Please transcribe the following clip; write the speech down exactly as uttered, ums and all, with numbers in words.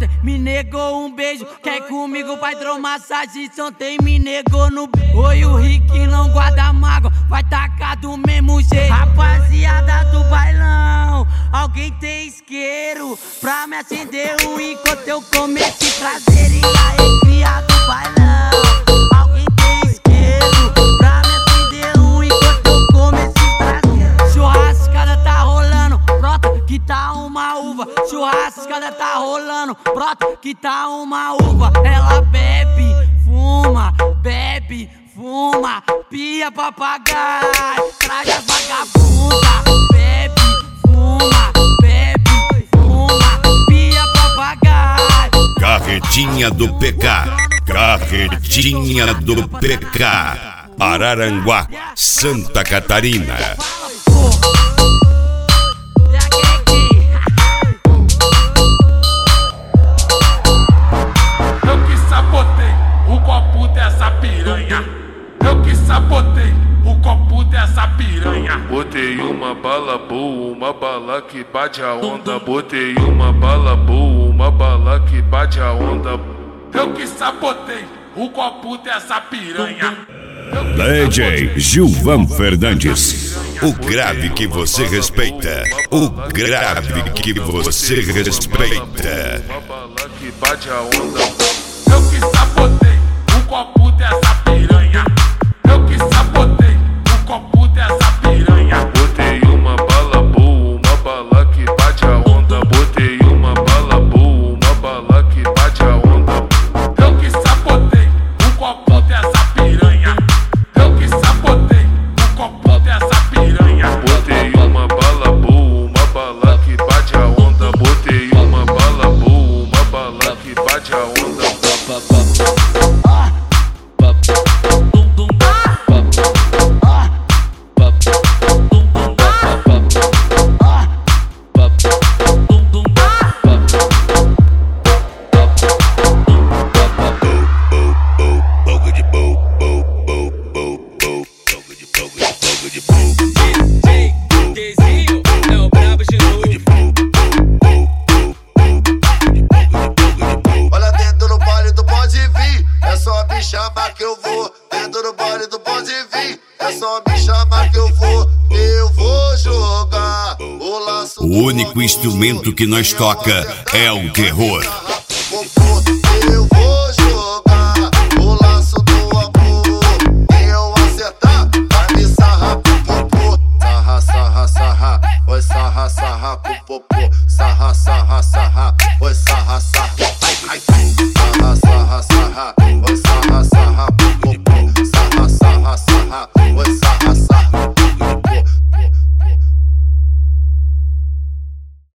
ontem me negou um beijo. Quer comigo vai hidromassagem, ontem me negou no beijo. Oi, o Rick não guarda mágoa, vai tacar do mesmo jeito. Rapaziada do bailão, alguém tem isqueiro pra me acender um enquanto eu como esse prazer. E aí, cria do bailão, alguém tem isqueiro pra me acender um enquanto eu como esse prazer. Churrascada tá rolando, brota que tá uma uva. Churrascada tá rolando, brota que tá uma uva. Ela bebe, fuma, bebe, fuma, pia papagaio, traz as vagabunda. Bebe, fuma, bebe, fuma, pia papagaio. Carretinha do P K, Carretinha do P K, Araranguá, Santa Catarina. Eu que sabotei o copo dessa piranha. Eu que sabotei o copo dessa piranha. Botei uma bala boa, uma bala que bate a onda. Botei uma bala boa, uma bala que bate a onda. Eu que sabotei o copo dessa piranha. D J Gilvan Fernandes, o grave que você respeita, o grave que você respeita. Uma bala que bate a onda. Eu que sabotei o copo dessa piranha. Eu que sabotei o copo dessa piranha. Botei uma bala boa, uma bala que bate a onda. Botei uma bala boa, uma bala que bate a onda. Eu que sabotei o copo dessa piranha. Eu que sabotei o copo dessa piranha. Botei uma bala boa, uma bala que bate a onda. Botei uma bala boa, uma bala que bate a onda. Chamar que eu vou, dentro do baile do pode vir. É só me chamar que eu vou, eu vou jogar o laço. O único instrumento que nós toca é o terror. Eu vou jogar o laço do amor. Quem eu acertar, vai me sarrar pro popô. Sarra, sarra, sarra, oi sarra, sarra pro popô. Sarra, sarra, sarra, oi sarra, sarra.